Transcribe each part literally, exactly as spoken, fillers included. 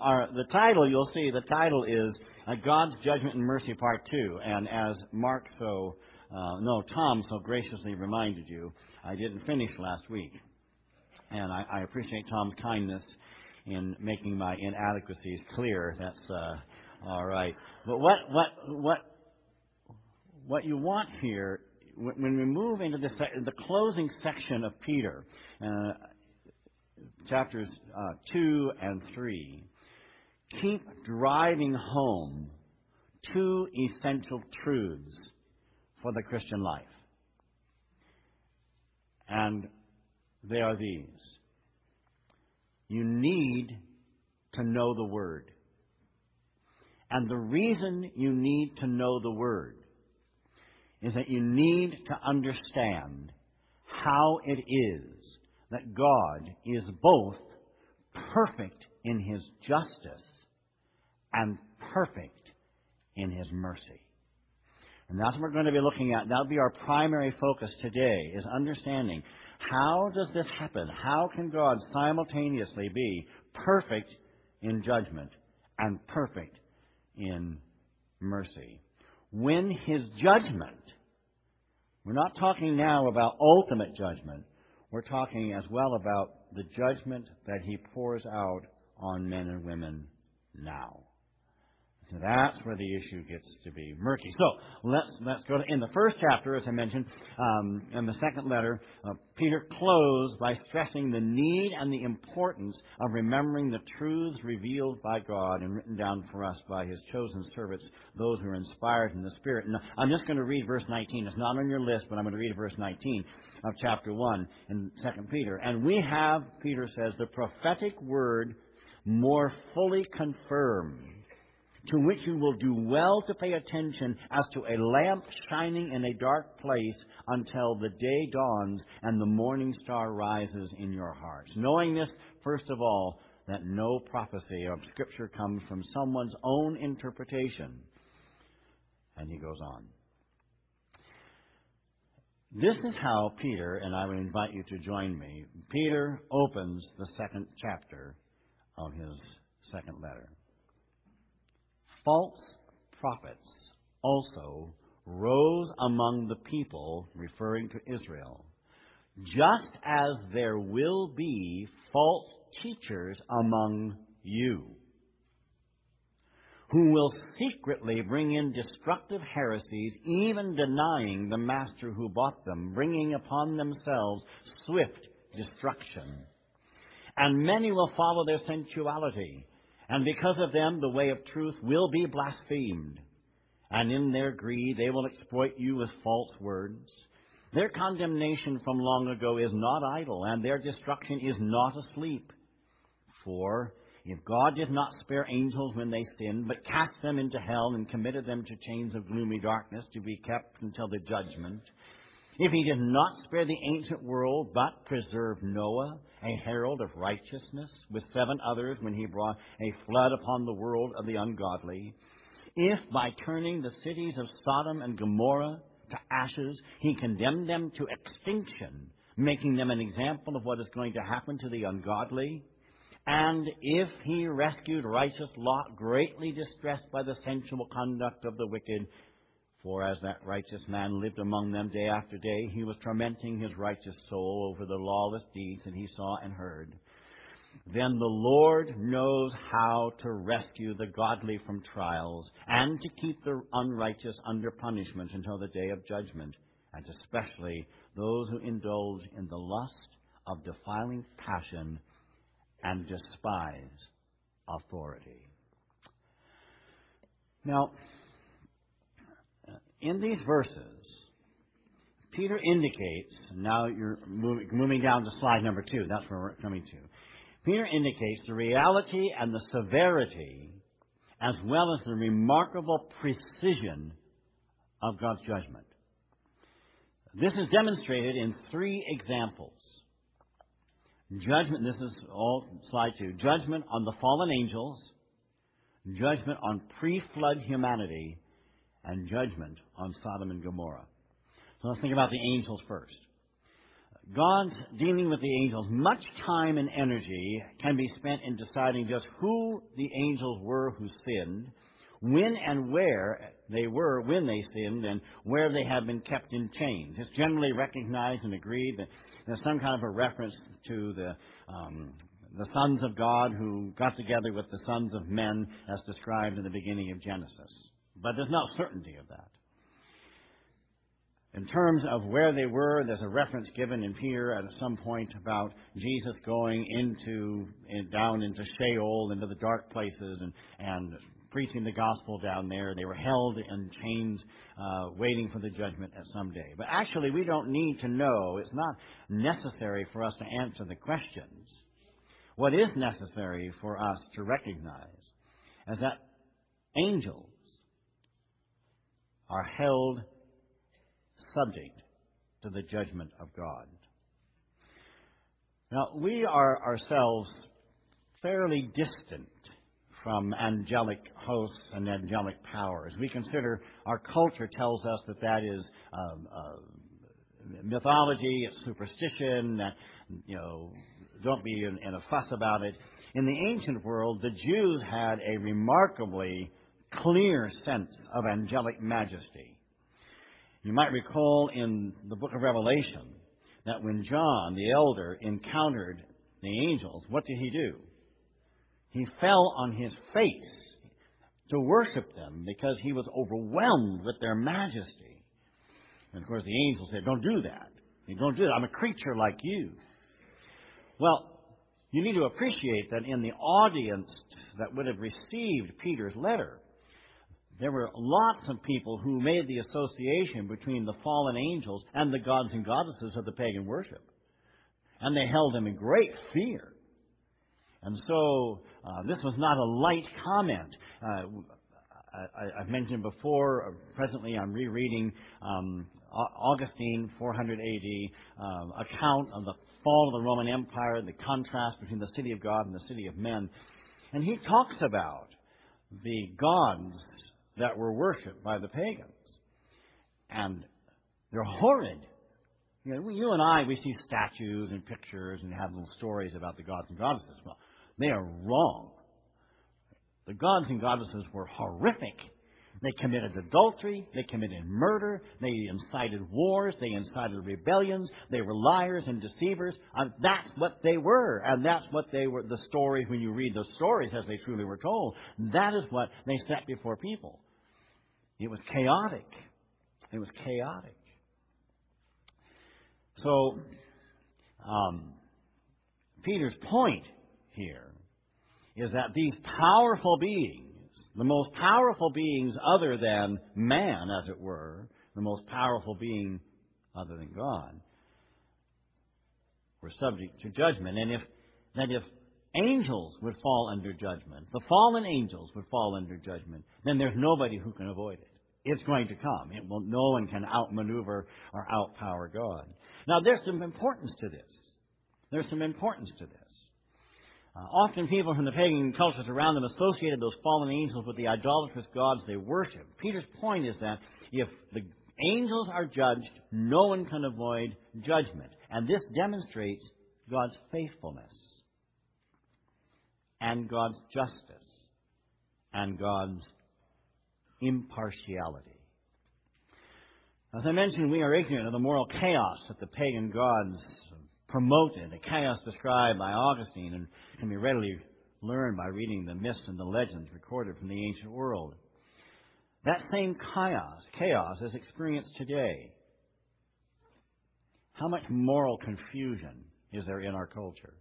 our the title, you'll see, the title is uh, God's Judgment and Mercy Part two. And as Mark so, uh, no, Tom so graciously reminded you, I didn't finish last week. And I, I appreciate Tom's kindness in making my inadequacies clear. That's uh, all right. But what what what what you want here, when we move into the the closing section of Peter, uh, chapters uh, two and three, keep driving home two essential truths for the Christian life, and they are these. You need to know the Word. And the reason you need to know the Word is that you need to understand how it is that God is both perfect in His justice and perfect in His mercy. And that's what we're going to be looking at. That'll be our primary focus today, is understanding how does this happen? How can God simultaneously be perfect in judgment and perfect in mercy? When His judgment, we're not talking now about ultimate judgment, we're talking as well about the judgment that He pours out on men and women now. So that's where the issue gets to be murky. So let's let's go to, in the first chapter, as I mentioned, um, in the second letter, uh, Peter closed by stressing the need and the importance of remembering the truths revealed by God and written down for us by His chosen servants, those who are inspired in the Spirit. And I'm just going to read verse nineteen. It's not on your list, but I'm going to read verse nineteen of chapter one in Second Peter. And we have, Peter says, the prophetic word more fully confirmed, to which you will do well to pay attention as to a lamp shining in a dark place until the day dawns and the morning star rises in your hearts. Knowing this, first of all, that no prophecy of Scripture comes from someone's own interpretation. And he goes on. This is how Peter, and I would invite you to join me, Peter opens the second chapter of his second letter. False prophets also rose among the people, referring to Israel, just as there will be false teachers among you, who will secretly bring in destructive heresies, even denying the master who bought them, bringing upon themselves swift destruction. And many will follow their sensuality, and because of them, the way of truth will be blasphemed. And in their greed, they will exploit you with false words. Their condemnation from long ago is not idle, and their destruction is not asleep. For if God did not spare angels when they sinned, but cast them into hell and committed them to chains of gloomy darkness to be kept until the judgment, if He did not spare the ancient world, but preserved Noah, a herald of righteousness, with seven others when He brought a flood upon the world of the ungodly, if by turning the cities of Sodom and Gomorrah to ashes, He condemned them to extinction, making them an example of what is going to happen to the ungodly, and if He rescued righteous Lot, greatly distressed by the sensual conduct of the wicked, for as that righteous man lived among them day after day, he was tormenting his righteous soul over the lawless deeds that he saw and heard. Then the Lord knows how to rescue the godly from trials and to keep the unrighteous under punishment until the day of judgment, and especially those who indulge in the lust of defiling passion and despise authority. Now, in these verses, Peter indicates, now you're moving, moving down to slide number two, that's where we're coming to. Peter indicates the reality and the severity, as well as the remarkable precision of God's judgment. This is demonstrated in three examples. Judgment, this is all slide two. Judgment on the fallen angels, judgment on pre-flood humanity, and judgment on Sodom and Gomorrah. So let's think about the angels first. God's dealing with the angels. Much time and energy can be spent in deciding just who the angels were who sinned, when and where they were when they sinned, and where they have been kept in chains. It's generally recognized and agreed that there's some kind of a reference to the um, the sons of God who got together with the sons of men as described in the beginning of Genesis. But there's no certainty of that. In terms of where they were, there's a reference given in Peter at some point about Jesus going into in, down into Sheol, into the dark places, and, and preaching the gospel down there. They were held in chains, uh, waiting for the judgment at some day. But actually, we don't need to know. It's not necessary for us to answer the questions. What is necessary for us to recognize is that angels are held subject to the judgment of God. Now, we are ourselves fairly distant from angelic hosts and angelic powers. We consider our culture tells us that that is um, uh, mythology, it's superstition, that, you know, don't be in, in a fuss about it. In the ancient world, the Jews had a remarkably clear sense of angelic majesty. You might recall in the book of Revelation that when John, the elder, encountered the angels, what did he do? He fell on his face to worship them because he was overwhelmed with their majesty. And of course the angels said, don't do that. You don't do that. I'm a creature like you. Well, you need to appreciate that in the audience that would have received Peter's letter, there were lots of people who made the association between the fallen angels and the gods and goddesses of the pagan worship. And they held them in great fear. And so uh, this was not a light comment. Uh, I, I've mentioned before, uh, presently I'm rereading um, Augustine, four hundred A D, um, account of the fall of the Roman Empire, the contrast between the city of God and the city of men. And he talks about the gods that were worshipped by the pagans. And they're horrid. You know, you and I, we see statues and pictures and have little stories about the gods and goddesses. Well, they are wrong. The gods and goddesses were horrific. They committed adultery. They committed murder. They incited wars. They incited rebellions. They were liars and deceivers. And that's what they were. And that's what they were. The stories, when you read those stories as they truly were told, that is what they set before people. It was chaotic. It was chaotic. So, um, Peter's point here is that these powerful beings, the most powerful beings other than man, as it were, the most powerful being other than God, were subject to judgment. And if that if angels would fall under judgment, the fallen angels would fall under judgment, then there's nobody who can avoid it. It's going to come. It will, no one can outmaneuver or outpower God. Now, there's some importance to this. There's some importance to this. Uh, often people from the pagan cultures around them associated those fallen angels with the idolatrous gods they worship. Peter's point is that if the angels are judged, no one can avoid judgment. And this demonstrates God's faithfulness and God's justice and God's impartiality. As I mentioned, we are ignorant of the moral chaos that the pagan gods promoted, a chaos described by Augustine and can be readily learned by reading the myths and the legends recorded from the ancient world. That same chaos, chaos is experienced today. How much moral confusion is there in our culture?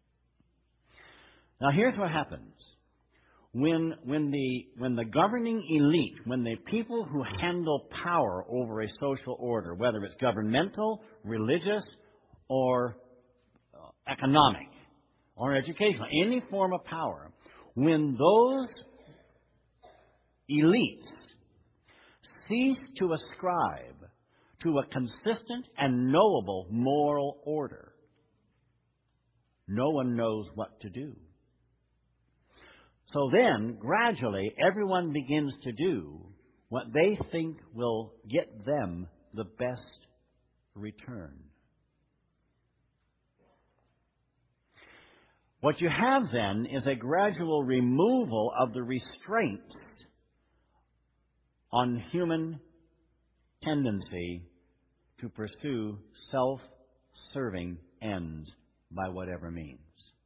Now here's what happens. When, when, the, when the governing elite, when the people who handle power over a social order, whether it's governmental, religious, or uh, economic, or educational, any form of power, when those elites cease to ascribe to a consistent and knowable moral order, no one knows what to do. So then, gradually, everyone begins to do what they think will get them the best return. What you have then is a gradual removal of the restraints on human tendency to pursue self-serving ends by whatever means.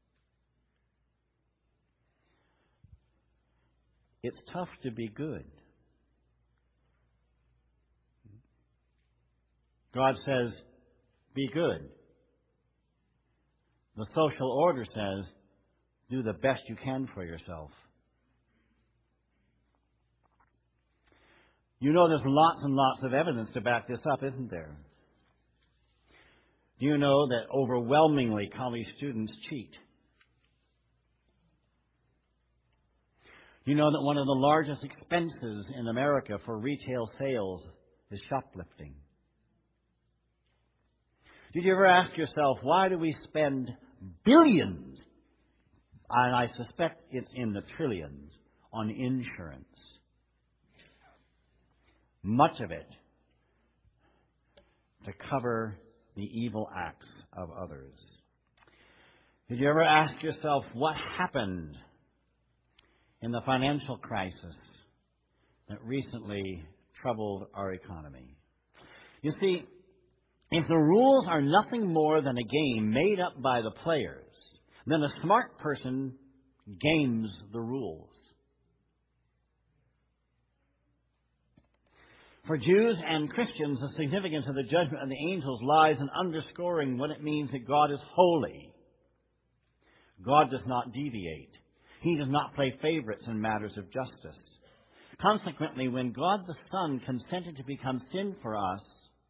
It's tough to be good. God says, be good. The social order says, do the best you can for yourself. You know there's lots and lots of evidence to back this up, isn't there? Do you know that overwhelmingly college students cheat? Do you know that one of the largest expenses in America for retail sales is shoplifting? Did you ever ask yourself, why do we spend billions, and I suspect it's in the trillions, on insurance? Much of it to cover the evil acts of others. Did you ever ask yourself what happened in the financial crisis that recently troubled our economy? You see, if the rules are nothing more than a game made up by the players, then a smart person games the rules. For Jews and Christians, the significance of the judgment of the angels lies in underscoring what it means that God is holy. God does not deviate. He does not play favorites in matters of justice. Consequently, when God the Son consented to become sin for us,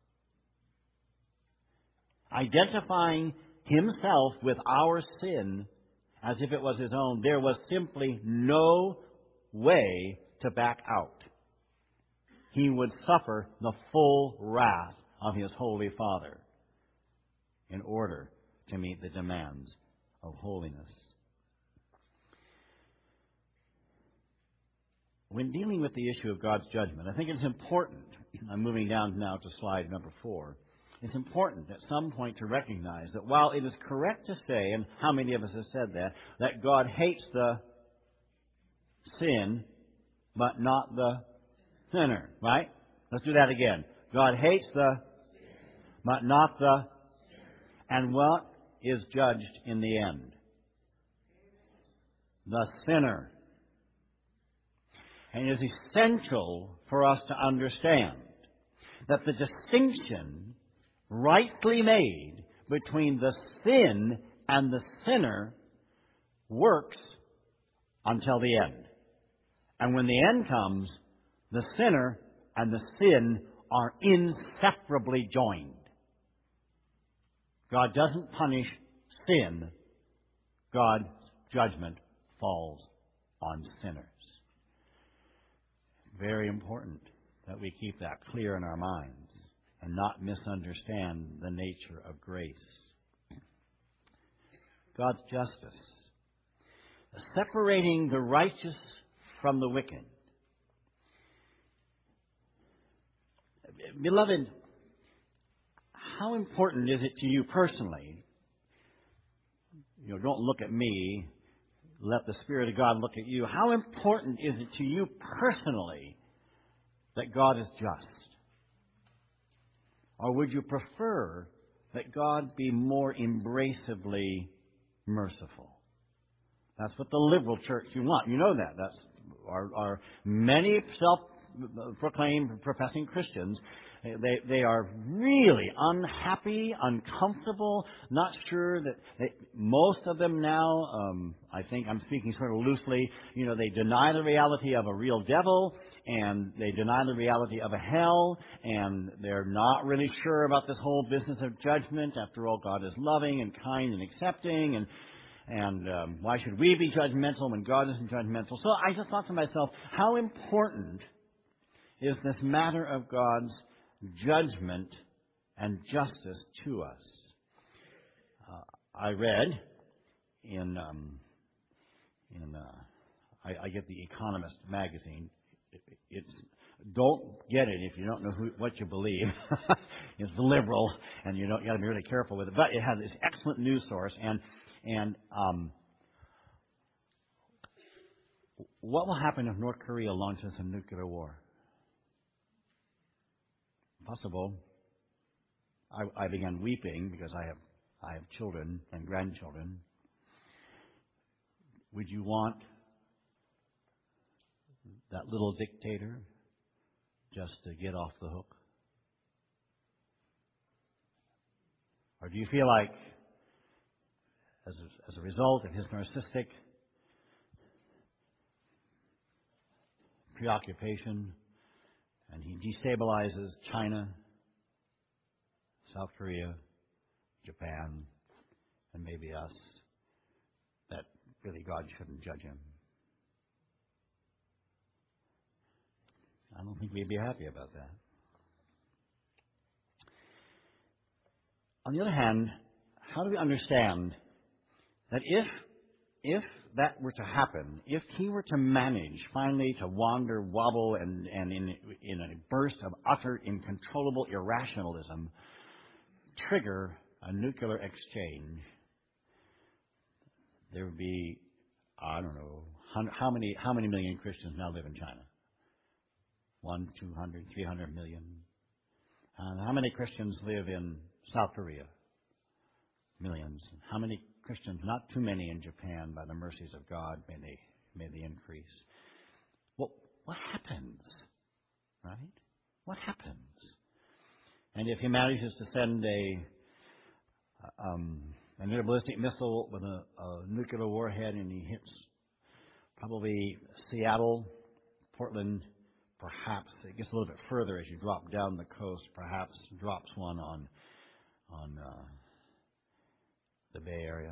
identifying himself with our sin as if it was his own, there was simply no way to back out. He would suffer the full wrath of his Holy Father in order to meet the demands of holiness. When dealing with the issue of God's judgment, I think it's important, I'm moving down now to slide number four, it's important at some point to recognize that while it is correct to say, and how many of us have said that, that God hates the sin, but not the sinner, right? Let's do that again. God hates the, but not the, and what is judged in the end? The sinner. And it is essential for us to understand that the distinction rightly made between the sin and the sinner works until the end. And when the end comes, the sinner and the sin are inseparably joined. God doesn't punish sin. God's judgment falls on sinners. Very important that we keep that clear in our minds and not misunderstand the nature of grace. God's justice. Separating the righteous from the wicked. Beloved, how important is it to you personally? You know, don't look at me. Let the Spirit of God look at you. How important is it to you personally that God is just? Or would you prefer that God be more embracively merciful? That's what the liberal church you want. You know that. That's our, our many self-proclaimed professing Christians. They they are really unhappy, uncomfortable, not sure that they, most of them now, um, I think I'm speaking sort of loosely, you know, they deny the reality of a real devil, and they deny the reality of a hell, and they're not really sure about this whole business of judgment. After all, God is loving and kind and accepting, and and um, why should we be judgmental when God isn't judgmental? So I just thought to myself, how important is this matter of God's judgment and justice to us? Uh, I read in um, in uh, I, I get the Economist magazine. It, it's don't get it if you don't know who, what you believe. It's liberal, and you don't you got to be really careful with it. But it has this excellent news source, and and um, what will happen if North Korea launches a nuclear war? Possible. I, I began weeping because I have I have children and grandchildren. Would you want that little dictator just to get off the hook? Or do you feel like, as a, as a result of his narcissistic preoccupation, and he destabilizes China, South Korea, Japan, and maybe us, that really God shouldn't judge him? I don't think we'd be happy about that. On the other hand, how do we understand that if if that were to happen, if he were to manage finally to wander, wobble, and, and in, in a burst of utter, uncontrollable irrationalism, trigger a nuclear exchange, there would be, I don't know, how many how many million Christians now live in China? One, two hundred, three hundred million. And how many Christians live in South Korea? Millions. How many Christians? Not too many in Japan. By the mercies of God, may they may they increase. Well, what happens? Right? What happens? And if he manages to send a um, an air ballistic missile with a, a nuclear warhead, and he hits probably Seattle, Portland, perhaps it gets a little bit further as you drop down the coast. Perhaps drops one on on uh, the Bay Area.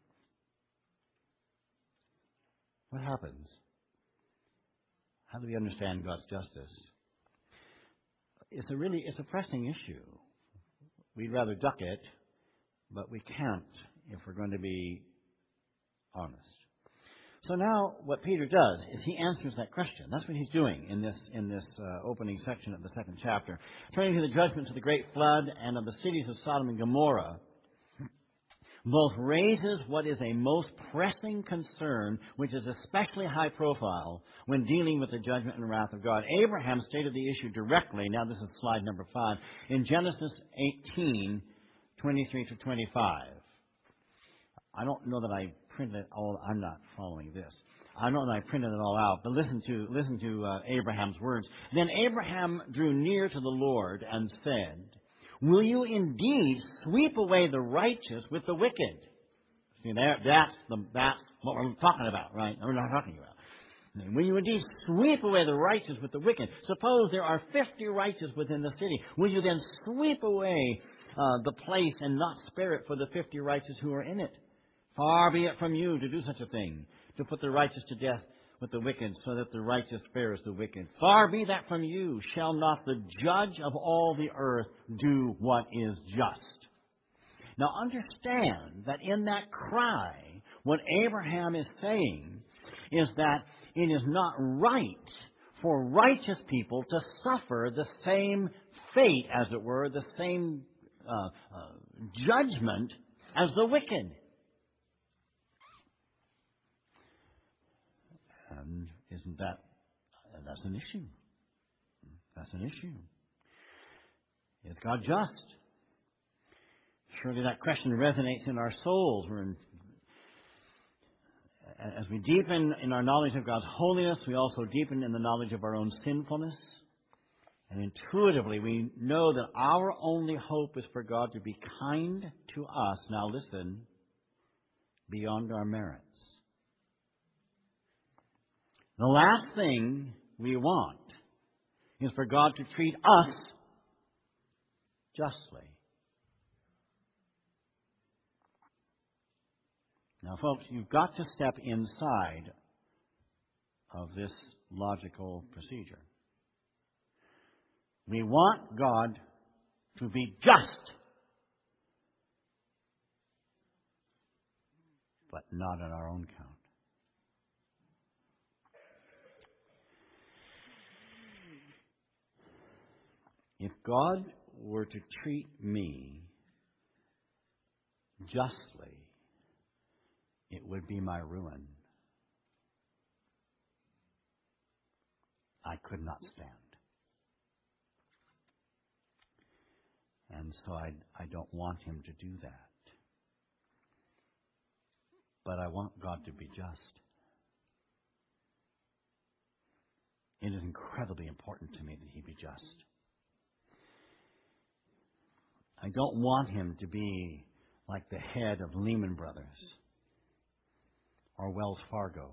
What happens? How do we understand God's justice? It's a really it's a pressing issue. We'd rather duck it, but we can't if we're going to be honest. So now what Peter does is he answers that question. That's what he's doing in this in this uh, opening section of the second chapter. Turning to the judgment of the great flood and of the cities of Sodom and Gomorrah, both raises what is a most pressing concern, which is especially high profile when dealing with the judgment and wrath of God. Abraham stated the issue directly. Now this is slide number five. In Genesis eighteen, twenty-three to twenty-five. I don't know that I printed it all. I'm not following this. I don't know that I printed it all out, but listen to listen to uh, Abraham's words. Then Abraham drew near to the Lord and said, "Will you indeed sweep away the righteous with the wicked?" See, there, that's the that's what we're talking about, right? We're not talking about. Will you indeed sweep away the righteous with the wicked? Suppose there are fifty righteous within the city. Will you then sweep away uh, the place and not spare it for the fifty righteous who are in it? Far be it from you to do such a thing, to put the righteous to death with the wicked, so that the righteous spares the wicked. Far be that from you. Shall not the judge of all the earth do what is just? Now understand that in that cry, what Abraham is saying is that it is not right for righteous people to suffer the same fate, as it were, the same uh, uh, judgment as the wicked. And isn't that, that's an issue. That's an issue. Is God just? Surely that question resonates in our souls. We're in, as we deepen in our knowledge of God's holiness, we also deepen in the knowledge of our own sinfulness. And intuitively, we know that our only hope is for God to be kind to us. Now listen, beyond our merits. The last thing we want is for God to treat us justly. Now, folks, you've got to step inside of this logical procedure. We want God to be just, but not on our own count. If God were to treat me justly, it would be my ruin. I could not stand. And so I, I don't want him to do that. But I want God to be just. It is incredibly important to me that he be just. I don't want him to be like the head of Lehman Brothers or Wells Fargo.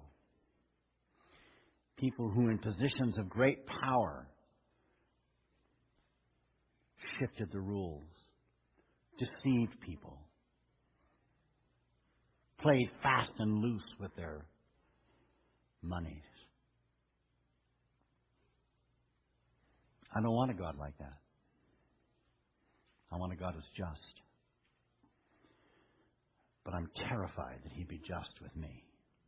People who in positions of great power shifted the rules, deceived people, played fast and loose with their monies. I don't want a God like that. I want a God who's just. But I'm terrified that he be just with me.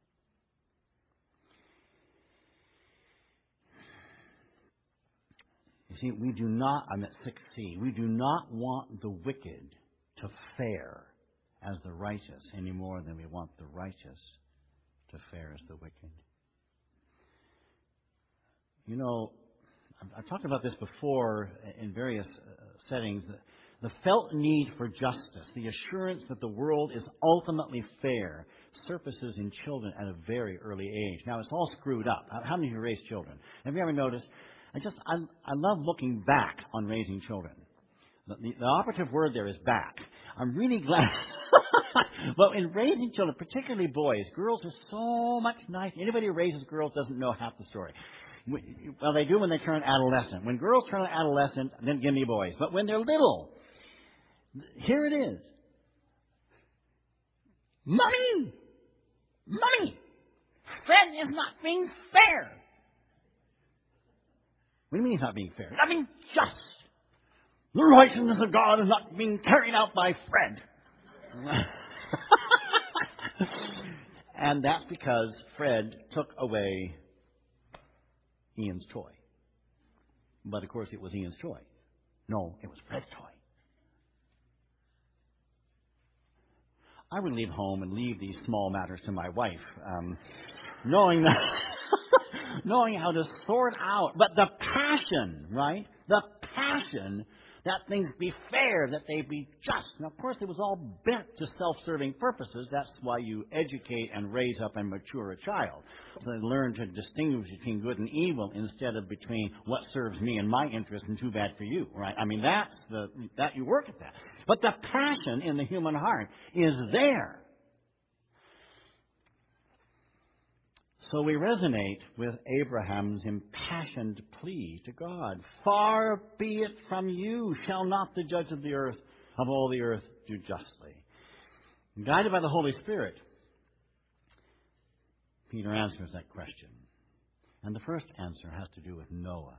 You see, we do not, I'm at six C, we do not want the wicked to fare as the righteous any more than we want the righteous to fare as the wicked. You know, I've talked about this before in various settings. The felt need for justice, the assurance that the world is ultimately fair, surfaces in children at a very early age. Now, it's all screwed up. How many of you raise children? Have you ever noticed? I just, I, I love looking back on raising children. The, the, the operative word there is back. I'm really glad. But in raising children, particularly boys, girls are so much nicer. Anybody who raises girls doesn't know half the story. Well, they do when they turn adolescent. When girls turn adolescent, then give me boys. But when they're little, here it is. Mommy! Mommy! Fred is not being fair. What do you mean he's not being fair? Not being just. The righteousness of God is not being carried out by Fred. And that's because Fred took away Ian's toy. But of course it was Ian's toy. No, it was Fred's toy. I would leave home and leave these small matters to my wife, um, knowing that, knowing how to sort out. But the passion, right? The passion that things be fair, that they be just. And of course, it was all bent to self-serving purposes. That's why you educate and raise up and mature a child. So they learn to distinguish between good and evil instead of between what serves me and my interest and too bad for you, right? I mean, that's the, that you work at that. But the passion in the human heart is there. So we resonate with Abraham's impassioned plea to God. Far be it from you, shall not the judge of the earth, of all the earth, do justly. Guided by the Holy Spirit, Peter answers that question. And the first answer has to do with Noah.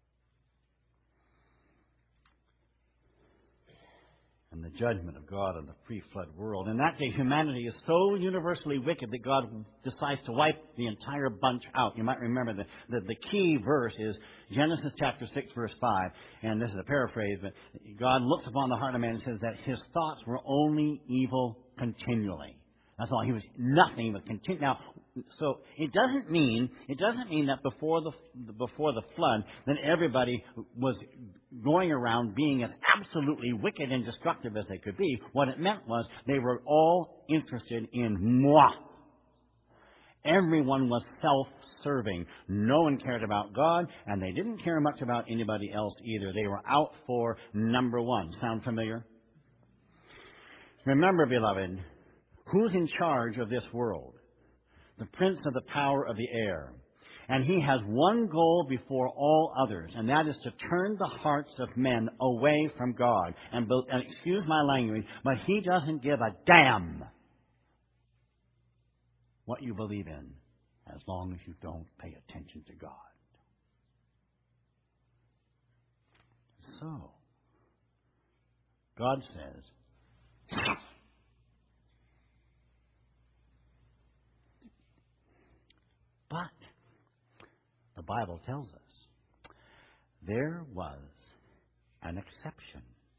And the judgment of God on the pre-flood world. In that day, humanity is so universally wicked that God decides to wipe the entire bunch out. You might remember that the, the key verse is Genesis chapter six, verse five. And this is a paraphrase, but God looks upon the heart of man and says that his thoughts were only evil continually. That's all. He was nothing but continu- Now, so it doesn't mean it doesn't mean that before the before the flood, then everybody was going around being as absolutely wicked and destructive as they could be. What it meant was they were all interested in moi. Everyone was self-serving. No one cared about God, and they didn't care much about anybody else either. They were out for number one. Sound familiar? Remember, beloved, who's in charge of this world? The prince of the power of the air. And he has one goal before all others, and that is to turn the hearts of men away from God. And, and excuse my language, but he doesn't give a damn what you believe in as long as you don't pay attention to God. So, God says, but the Bible tells us there was an exception.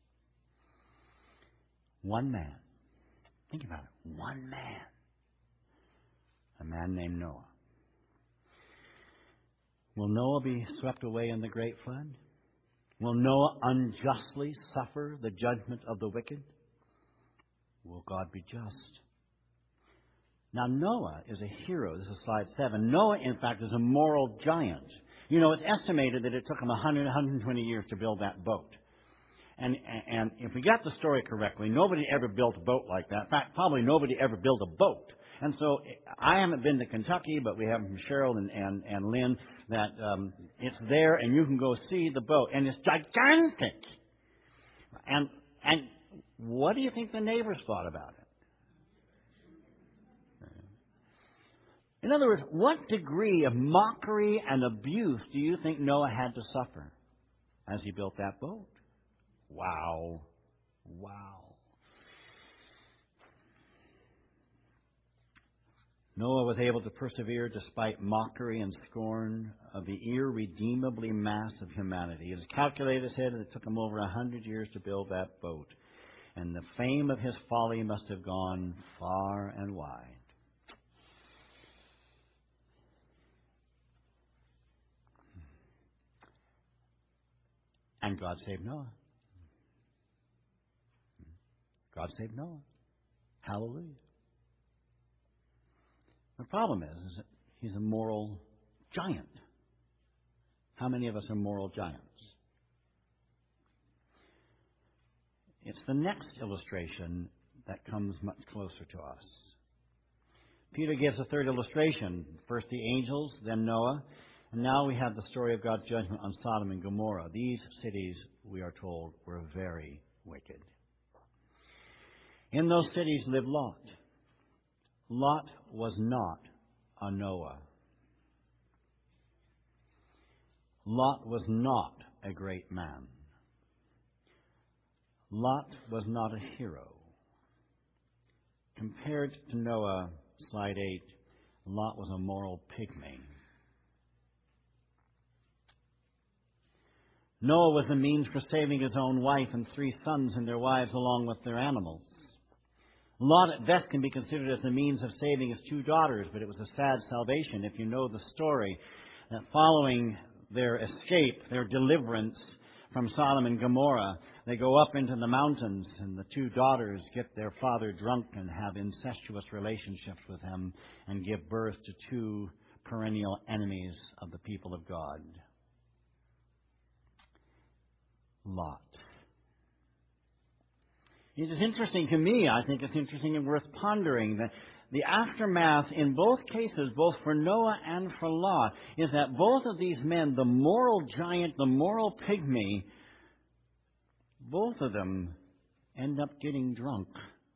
One man. Think about it. One man. A man named Noah. Will Noah be swept away in the great flood? Will Noah unjustly suffer the judgment of the wicked? Will God be just? Now, Noah is a hero. This is slide seven. Noah, in fact, is a moral giant. You know, it's estimated that it took him one hundred, one hundred twenty years to build that boat. And, and if we got the story correctly, nobody ever built a boat like that. In fact, probably nobody ever built a boat. And so I haven't been to Kentucky, but we have from Cheryl and, and, and Lynn that um, it's there and you can go see the boat. And it's gigantic. And, and what do you think the neighbors thought about it? In other words, what degree of mockery and abuse do you think Noah had to suffer as he built that boat? Wow. Wow. Noah was able to persevere despite mockery and scorn of the irredeemably mass of humanity. It is calculated, said, that it took him over a hundred years to build that boat. And the fame of his folly must have gone far and wide. And God saved Noah. God saved Noah. Hallelujah. The problem is, is that he's a moral giant. How many of us are moral giants? It's the next illustration that comes much closer to us. Peter gives a third illustration. First the angels, then Noah. And now we have the story of God's judgment on Sodom and Gomorrah. These cities, we are told, were very wicked. In those cities lived Lot. Lot was not a Noah. Lot was not a great man. Lot was not a hero. Compared to Noah, slide eight, Lot was a moral pygmy. Noah was the means for saving his own wife and three sons and their wives along with their animals. Lot at best can be considered as the means of saving his two daughters, but it was a sad salvation. If you know the story, that following their escape, their deliverance from Sodom and Gomorrah, they go up into the mountains and the two daughters get their father drunk and have incestuous relationships with him and give birth to two perennial enemies of the people of God. Lot. It is interesting to me, I think it's interesting and worth pondering, that the aftermath in both cases, both for Noah and for Lot, is that both of these men, the moral giant, the moral pygmy, both of them end up getting drunk.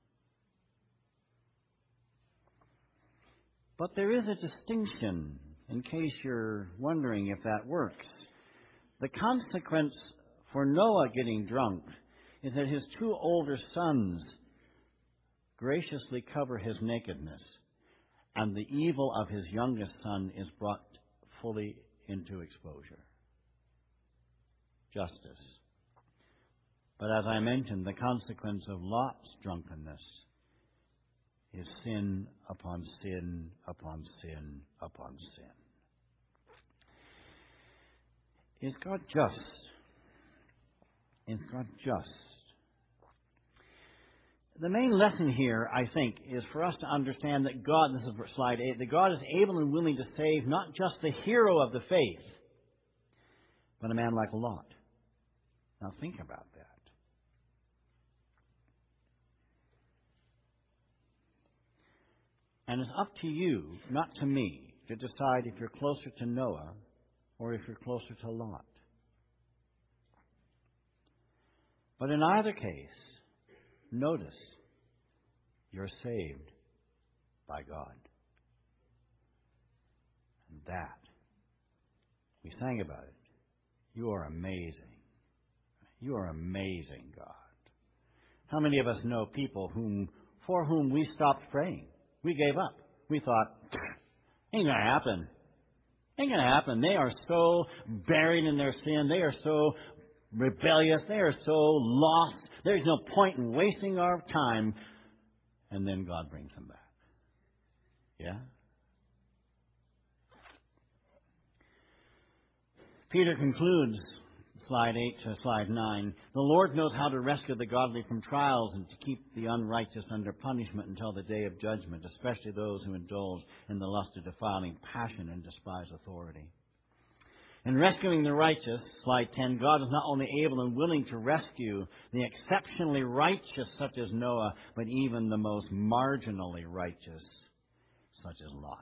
But there is a distinction, in case you're wondering if that works. The consequence for Noah getting drunk is that his two older sons graciously cover his nakedness, and the evil of his youngest son is brought fully into exposure. Justice. But as I mentioned, the consequence of Lot's drunkenness is sin upon sin upon sin upon sin. Is God just? Is God just? The main lesson here, I think, is for us to understand that God, this is slide eight, that God is able and willing to save not just the hero of the faith, but a man like Lot. Now think about that. And it's up to you, not to me, to decide if you're closer to Noah or if you're closer to Lot. But in either case, notice, you're saved by God. And that, we sang about it. You are amazing. You are amazing, God. How many of us know people whom, for whom we stopped praying? We gave up. We thought, ain't going to happen. Ain't going to happen. They are so buried in their sin. They are so rebellious. They are so lost. There's no point in wasting our time. And then God brings them back. Yeah? Peter concludes slide eight to slide nine. The Lord knows how to rescue the godly from trials and to keep the unrighteous under punishment until the day of judgment, especially those who indulge in the lust of defiling passion and despise authority. In rescuing the righteous, slide ten, God is not only able and willing to rescue the exceptionally righteous such as Noah, but even the most marginally righteous such as Lot.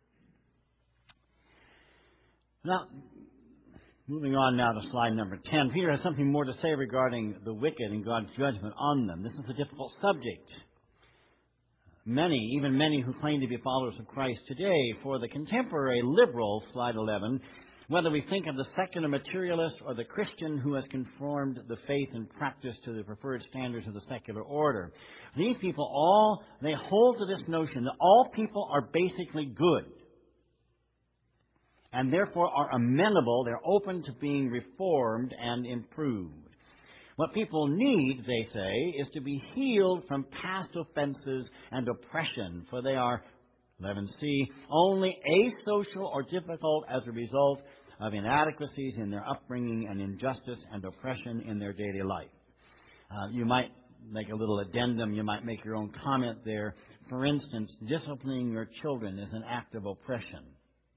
Now, moving on now to slide number ten, Peter has something more to say regarding the wicked and God's judgment on them. This is a difficult subject. Many, even many who claim to be followers of Christ today, for the contemporary liberal, slide eleven, whether we think of the secular materialist or the Christian who has conformed the faith and practice to the preferred standards of the secular order, these people all, they hold to this notion that all people are basically good and therefore are amenable, they're open to being reformed and improved. What people need, they say, is to be healed from past offenses and oppression, for they are, eleven C, only asocial or difficult as a result of inadequacies in their upbringing and injustice and oppression in their daily life. Uh, you might make a little addendum, you might make your own comment there. For instance, disciplining your children is an act of oppression.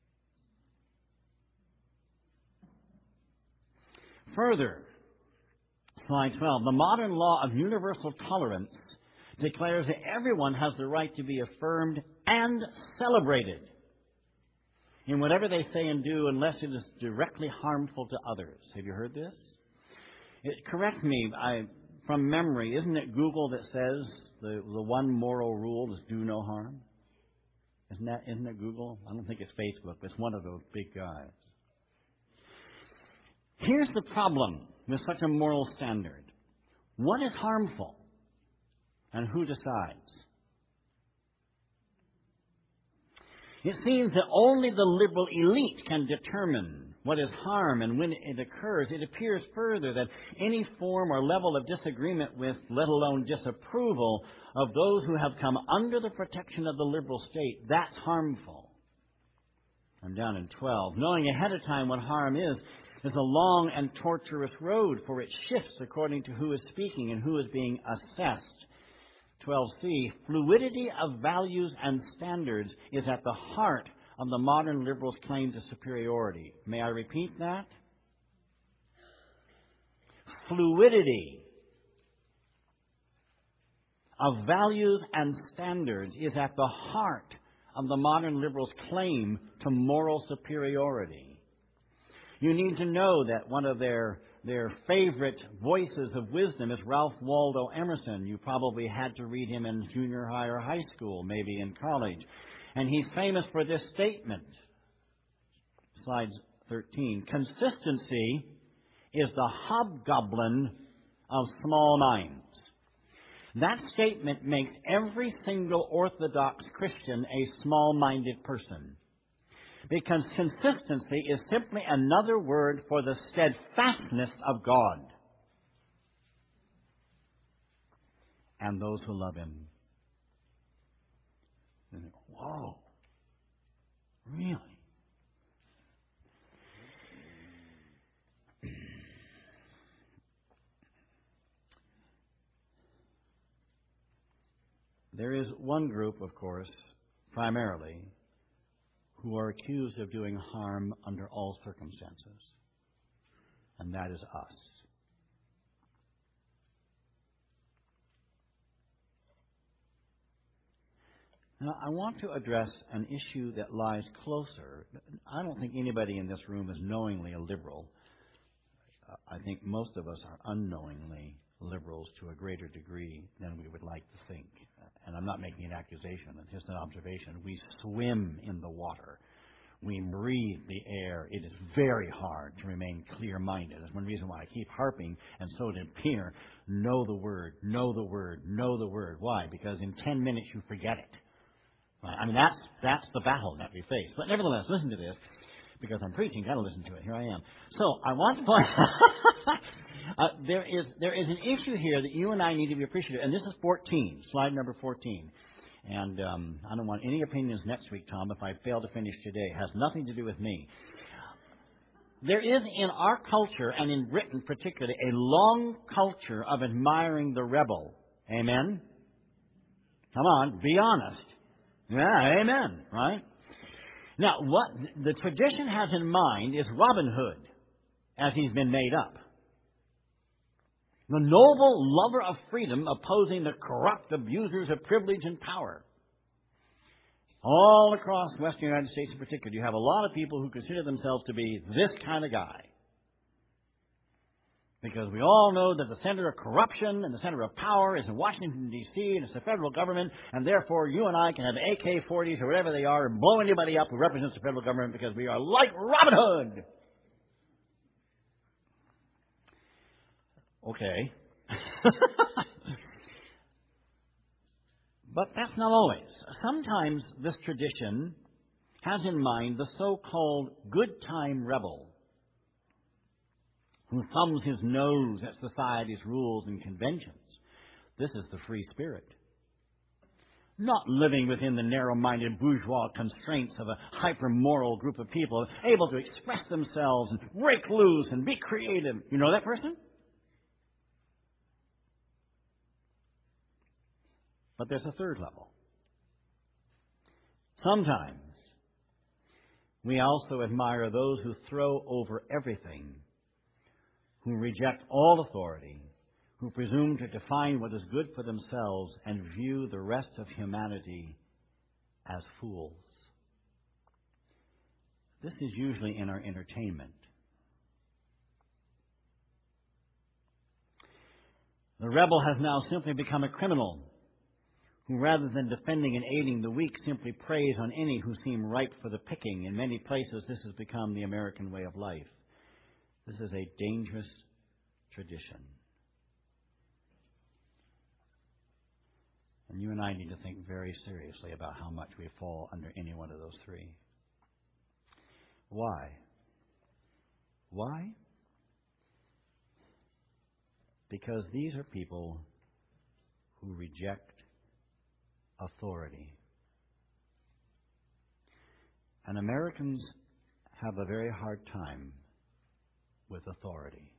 Further, slide twelve, the modern law of universal tolerance declares that everyone has the right to be affirmed and celebrated in whatever they say and do unless it is directly harmful to others. Have you heard this? It, correct me, I, from memory, isn't it Google that says the, the one moral rule is do no harm? Isn't that, isn't it Google? I don't think it's Facebook, but it's one of those big guys. Here's the problem with such a moral standard. What is harmful? And who decides? It seems that only the liberal elite can determine what is harm, and when it occurs, it appears further that any form or level of disagreement with, let alone disapproval, of those who have come under the protection of the liberal state, that's harmful. I'm down in twelve. Knowing ahead of time what harm is, is a long and tortuous road, for it shifts according to who is speaking and who is being assessed. twelve C, fluidity of values and standards is at the heart of the modern liberals' claim to superiority. May I repeat that? Fluidity of values and standards is at the heart of the modern liberals' claim to moral superiority. You need to know that one of their Their favorite voices of wisdom is Ralph Waldo Emerson. You probably had to read him in junior high or high school, maybe in college. And he's famous for this statement. Slide thirteen. Consistency is the hobgoblin of small minds. That statement makes every single Orthodox Christian a small-minded person. Because consistency is simply another word for the steadfastness of God and those who love Him. And they go, whoa, really? There is one group, of course, primarily, who are accused of doing harm under all circumstances, and that is us. Now, I want to address an issue that lies closer. I don't think anybody in this room is knowingly a liberal. I think most of us are unknowingly liberals to a greater degree than we would like to think. And I'm not making an accusation, it's just an observation. We swim in the water. We breathe the air. It is very hard to remain clear-minded. That's one reason why I keep harping, and so did Peter. Know the Word, know the Word, know the Word. Why? Because in ten minutes you forget it. I mean, that's that's the battle that we face. But nevertheless, listen to this. Because I'm preaching, got to listen to it. Here I am. So I want to point uh, there is there is an issue here that you and I need to be appreciative. And this is fourteen, slide number fourteen. And um, I don't want any opinions next week, Tom, if I fail to finish today. It has nothing to do with me. there is in our culture, and in Britain particularly, a long culture of admiring the rebel. Amen? Come on, be honest. Yeah, amen, right? Now, what the tradition has in mind is Robin Hood, as he's been made up. The noble lover of freedom opposing the corrupt abusers of privilege and power. All across the Western United States in particular, you have a lot of people who consider themselves to be this kind of guy. Because we all know that the center of corruption and the center of power is in Washington, D C, and it's the federal government, and therefore you and I can have A K forties or whatever they are and blow anybody up who represents the federal government because we are like Robin Hood. Okay. But that's not always. Sometimes this tradition has in mind the so-called good time rebel who thumbs his nose at society's rules and conventions. This is the free spirit. Not living within the narrow-minded bourgeois constraints of a hyper-moral group of people able to express themselves and break loose and be creative. You know that person? But there's a third level. Sometimes we also admire those who throw over everything, who reject all authority, who presume to define what is good for themselves and view the rest of humanity as fools. This is usually in our entertainment. The rebel has now simply become a criminal who, rather than defending and aiding the weak, simply preys on any who seem ripe for the picking. In many places, this has become the American way of life. This is a dangerous tradition. And you and I need to think very seriously about how much we fall under any one of those three. Why? Why? Because these are people who reject authority. And Americans have a very hard time with authority.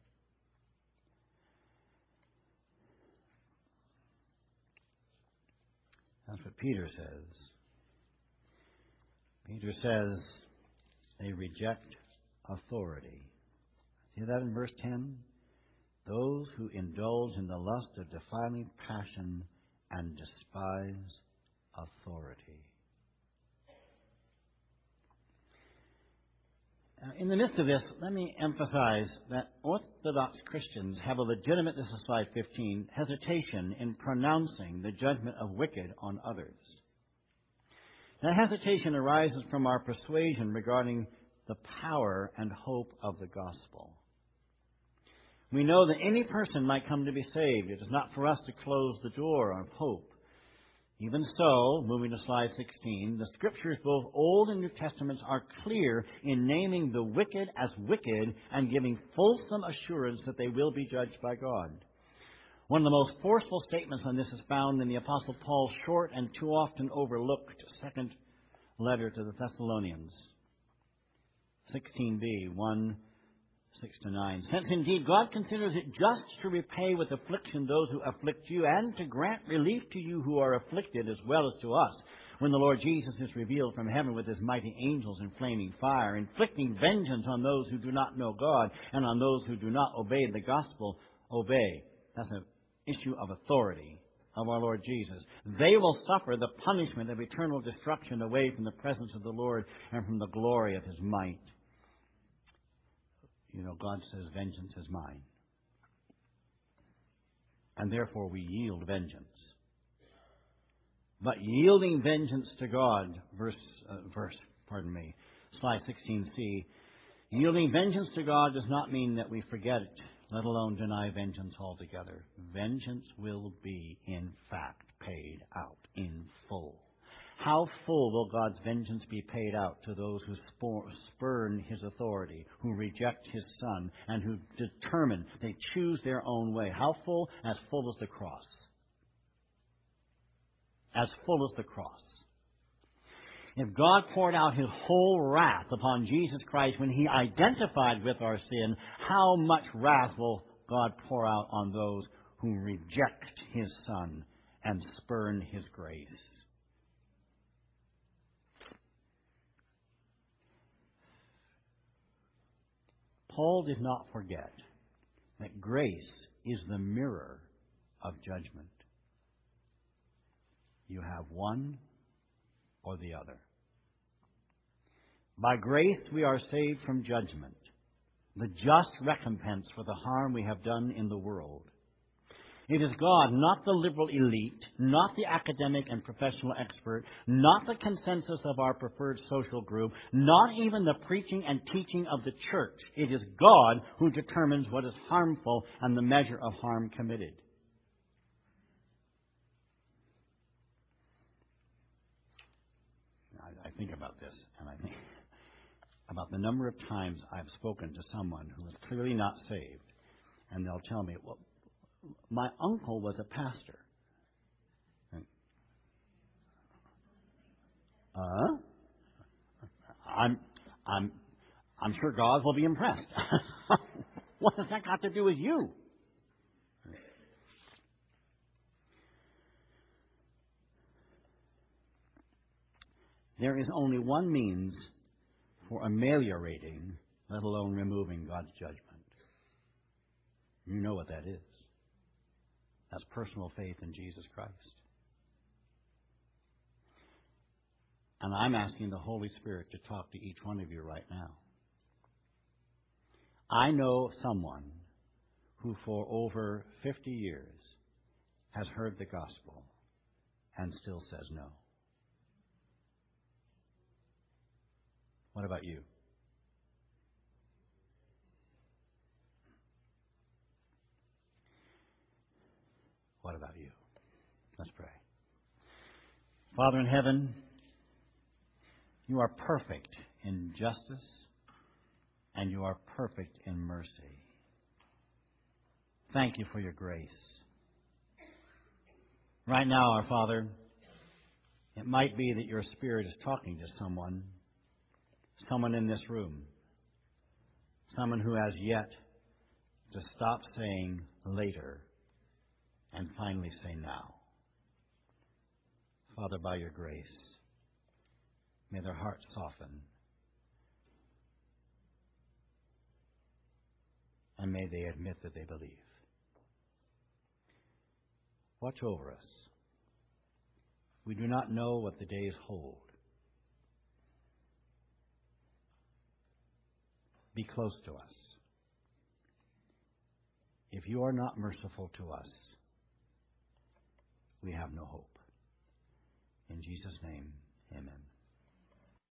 That's what Peter says. Peter says they reject authority. See that in verse ten? Those who indulge in the lust of defiling passion and despise authority. Uh, in the midst of this, let me emphasize that Orthodox Christians have a legitimate, this is slide fifteen, hesitation in pronouncing the judgment of wicked on others. That hesitation arises from our persuasion regarding the power and hope of the gospel. We know that any person might come to be saved. It is not for us to close the door on hope. Even so, moving to slide sixteen, the Scriptures, both Old and New Testaments, are clear in naming the wicked as wicked and giving fulsome assurance that they will be judged by God. One of the most forceful statements on this is found in the Apostle Paul's short and too often overlooked second letter to the Thessalonians. sixteen b, one, six to nine. Since indeed God considers it just to repay with affliction those who afflict you, and to grant relief to you who are afflicted as well as to us, when the Lord Jesus is revealed from heaven with his mighty angels in flaming fire, inflicting vengeance on those who do not know God and on those who do not obey the gospel. Obey. That's an issue of authority of our Lord Jesus. They will suffer the punishment of eternal destruction away from the presence of the Lord and from the glory of his might. You know, God says, vengeance is mine. And therefore we yield vengeance. But yielding vengeance to God, verse, uh, verse, pardon me, slide sixteen c, yielding vengeance to God does not mean that we forget it, let alone deny vengeance altogether. Vengeance will be, in fact, paid out in full. How full will God's vengeance be paid out to those who spurn his authority, who reject his Son, and who determine they choose their own way? How full? As full as the cross. As full as the cross. If God poured out His whole wrath upon Jesus Christ when He identified with our sin, how much wrath will God pour out on those who reject His Son and spurn His grace? Paul did not forget that grace is the mirror of judgment. You have one or the other. By grace we are saved from judgment, the just recompense for the harm we have done in the world. It is God, not the liberal elite, not the academic and professional expert, not the consensus of our preferred social group, not even the preaching and teaching of the church. It is God who determines what is harmful and the measure of harm committed. I, I think about this, and I think about the number of times I've spoken to someone who is clearly not saved, and they'll tell me, well, my uncle was a pastor. Uh, I'm, I'm, I'm sure God will be impressed. What has that got to do with you? There is only one means for ameliorating, let alone removing God's judgment. You know what that is. That's personal faith in Jesus Christ. And I'm asking the Holy Spirit to talk to each one of you right now. I know someone who for over fifty years has heard the gospel and still says no. What about you? What about you? Let's pray. Father in heaven, you are perfect in justice and you are perfect in mercy. Thank you for your grace. Right now, our Father, it might be that your Spirit is talking to someone, someone in this room, someone who has yet to stop saying later and finally say now. Father, by your grace, may their hearts soften. And may they admit that they believe. Watch over us. We do not know what the days hold. Be close to us. If you are not merciful to us, we have no hope. In Jesus' name, amen.